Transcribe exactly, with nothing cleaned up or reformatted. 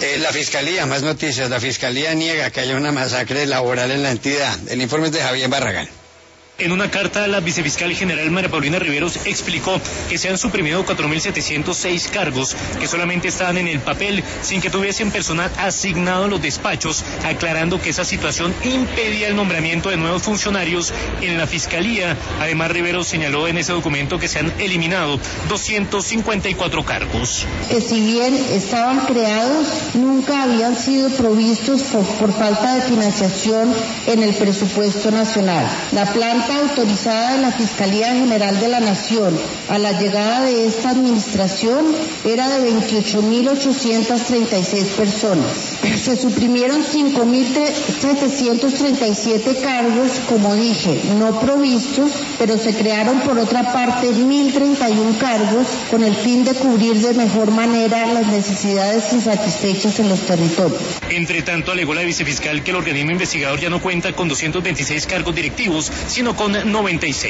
Eh, la Fiscalía, más noticias, la Fiscalía niega que haya una masacre laboral en la entidad. El informe es de Javier Barragán. En una carta, la vicefiscal general María Paulina Riveros explicó que se han suprimido cuatro mil setecientos seis cargos que solamente estaban en el papel sin que tuviesen personal asignado a los despachos, aclarando que esa situación impedía el nombramiento de nuevos funcionarios en la Fiscalía. Además, Riveros señaló en ese documento que se han eliminado doscientos cincuenta y cuatro cargos. Que si bien estaban creados, nunca habían sido provistos por, por falta de financiación en el presupuesto nacional. La planta autorizada de la Fiscalía General de la Nación a la llegada de esta administración era de veintiocho mil ochocientas treinta y seis personas. Se suprimieron cinco mil setecientos treinta y siete cargos, como dije, no provistos, pero se crearon por otra parte mil treinta y uno cargos con el fin de cubrir de mejor manera las necesidades insatisfechas en los territorios. Entre tanto, alegó la vicefiscal que el organismo investigador ya no cuenta con doscientos veintiséis cargos directivos, sino con noventa y seis.